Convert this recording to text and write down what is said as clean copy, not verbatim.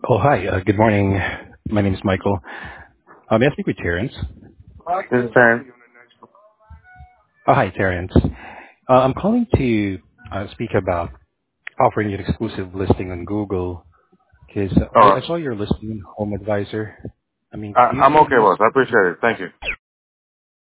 Oh, hi. Good morning. My name is Michael. May I speak with Terrence? This time. Oh, hi, Terrence. I'm calling to speak about offering you an exclusive listing on Google because I Oh, saw your listing on Home Advisor. Do you I'm still okay, use? boss. I appreciate it. Thank you.